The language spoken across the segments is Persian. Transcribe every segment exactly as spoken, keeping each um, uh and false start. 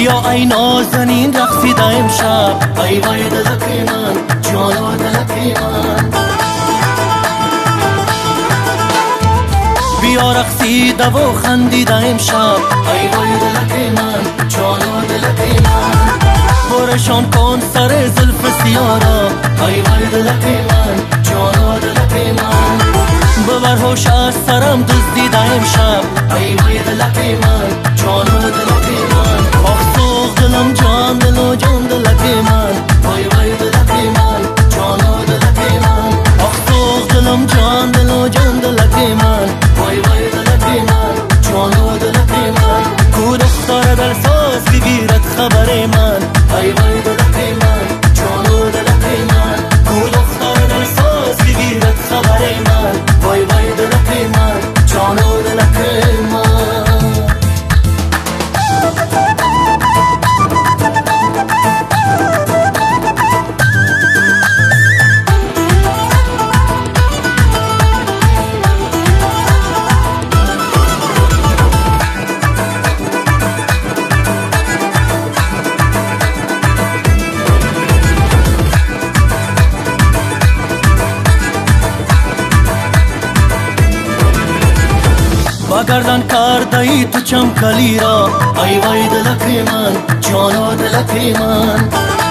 بیا ای نازنین رقصیده امشب، ای وای دلک من جانا دلک من. بیا رقصیده و خندیده امشب، ای وای دلک من جانا دلک من. برشان کن سر زلف سیارا، ای وای دلک من جانا دلک من. ببر هوش از سرم دزدیده امشب، ای وای دلک من جانا دلک من. آخ سوخ دلم جان دل و جان دلک من، وای وای دلک من جانا دلک من. آخ سوخ دلم جان دل و جان دلک من، وای وای دلک من جانا دلک من. کو دختر در ساز بگیرد خبر من، ای وای دلک من جانا دلک من. کو دختر در ساز بگیرد خبر من، وای وای دلک من جانا دلک من. بگردن کرده ای تو چمکلی را، ای وای دلک من جانا دلک من.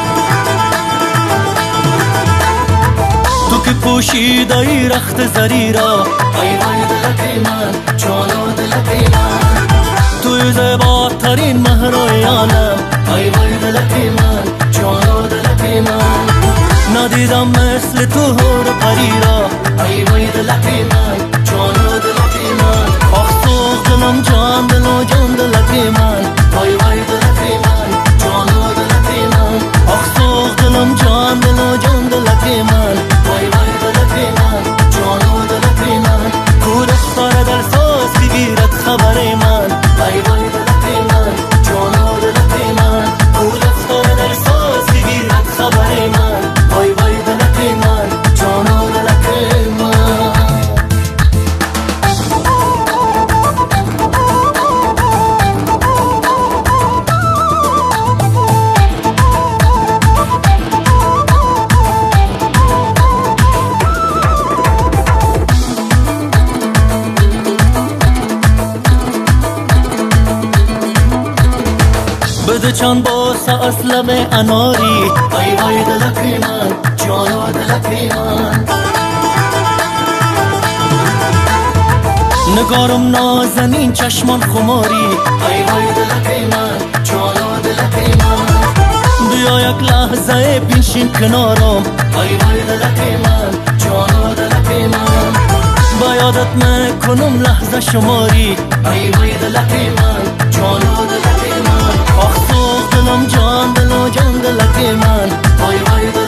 تو که پوشیده ای رخت زری را، ای وای دلک من جانا دلک من. توی زیباترین مهرای عالم، ای وای دلک من جانا دلک من. ندیدم مثل تو هور پری را، ای وای دلک من جانا دلک من. آخ سوخ دلم جان دل و جان دلک من، وای وای دلک من جانا دلک من. آخ سوخ دلم جان دل و جان دلک من، وای وای دلک من جانا دلک من. کو دختر در ساز بگیرد خبر من، وای وای دلک من جانا دلک من. کو دختر در ساز بگیرد خبر من، وای وای دلک من جانا دلک من. بده چند باسه از لب اناری، ای وای دلک من جانا دلک من. نگارم نازنین چشمان خماری، ای وای دلک من جانا دلک من. بیا یک لحظه بنشین کنارم، ای وای دلک من جانا دلک من. با یادت میکنم لحظه شماری، ای وای دلک من جانا دلک من. آخ سوخ دلم جان دل و جان دلک من، وای وای